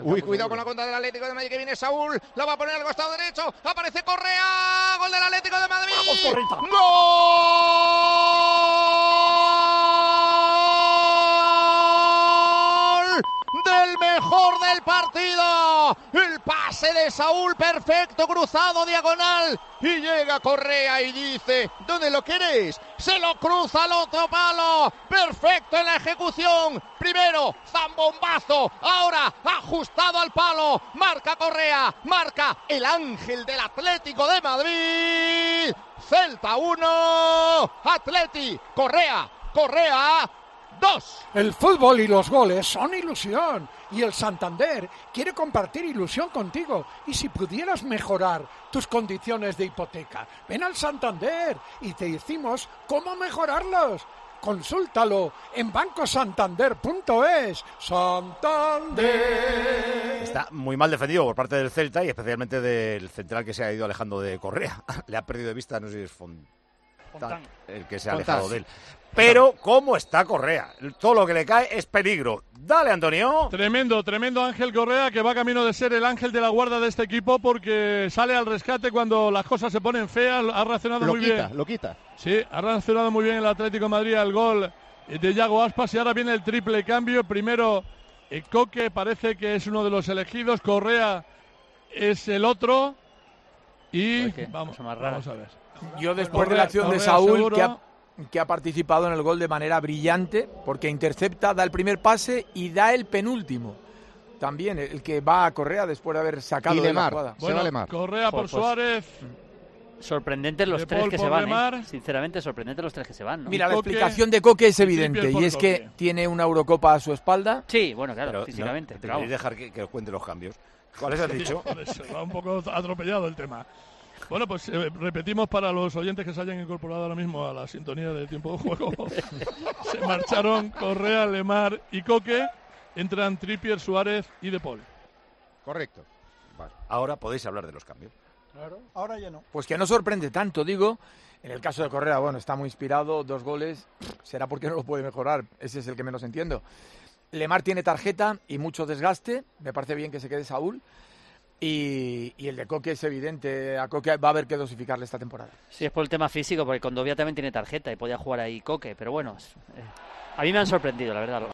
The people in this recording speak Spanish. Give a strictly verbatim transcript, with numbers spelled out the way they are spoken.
Uy, cuidado con la contra del Atlético de Madrid, que viene Saúl, la va a poner al costado derecho, aparece Correa, gol del Atlético de Madrid. ¡Vamos, Corrita! ¡Gol del mejor del partido! El pase de Saúl perfecto, cruzado, diagonal, y llega Correa y dice: ¿dónde lo quieres? Se lo cruza al otro palo, perfecto en la ejecución, primero zambombazo, ahora ajustado al palo, marca Correa, marca el ángel del Atlético de Madrid. Celta uno, Atleti, Correa, Correa dos. El fútbol y los goles son ilusión, y el Santander quiere compartir ilusión contigo. Y si pudieras mejorar tus condiciones de hipoteca, ven al Santander y te decimos cómo mejorarlos. Consúltalo en banco santander punto es. Santander. Está muy mal defendido por parte del Celta y especialmente del central que se ha ido alejando de Correa. Le ha perdido de vista, no sé si es Fontán, Fontán. el que se ha alejado Fontán. de él. Pero, ¿cómo está Correa? Todo lo que le cae es peligro. Dale, Antonio. Tremendo, tremendo Ángel Correa, que va camino de ser el ángel de la guarda de este equipo, porque sale al rescate cuando las cosas se ponen feas. Ha reaccionado Lo muy quita, bien. lo quita. Sí, ha reaccionado muy bien el Atlético de Madrid al gol de Yago Aspas, y ahora viene el triple cambio. Primero, eh, Coque parece que es uno de los elegidos, Correa es el otro, y vamos, vamos a ver. Yo después Correa, de la acción de Correa Saúl, seguro. que ha, que ha participado en el gol de manera brillante, porque intercepta, da el primer pase y da el penúltimo. También el que va a Correa después de haber sacado Y de la Lemar. jugada. Se va Lemar. Correa por Pues, pues, Suárez. Sorprendentes los De tres Paul que por se van, Lemar. ¿eh? Sinceramente, sorprendentes los tres que se van, ¿no? Mira, la Coque, explicación de Coque es y evidente, Trippier y es por que Coque. tiene una Eurocopa a su espalda. Sí, bueno, claro, Pero, físicamente. no, pero ¿Queréis vamos. dejar que, que os cuente los cambios? ¿Cuáles has dicho? Por eso, va un poco atropellado el tema. Bueno, pues eh, repetimos para los oyentes que se hayan incorporado ahora mismo a la sintonía de tiempo de juego. Se marcharon Correa, Lemar y Coque. Entran Trippier, Suárez y De Paul. Correcto. Vale. Ahora podéis hablar de los cambios. Claro, ahora ya no. Pues que no sorprende tanto, digo. En el caso de Correa, bueno, está muy inspirado, dos goles, será porque no lo puede mejorar, ese es el que menos entiendo. Lemar tiene tarjeta y mucho desgaste, me parece bien que se quede Saúl. Y, y el de Coque es evidente, a Coque va a haber que dosificarle esta temporada. Sí, es por el tema físico, porque Condovia también tiene tarjeta y podía jugar ahí Coque, pero bueno, es- eh, a mí me han sorprendido, la verdad.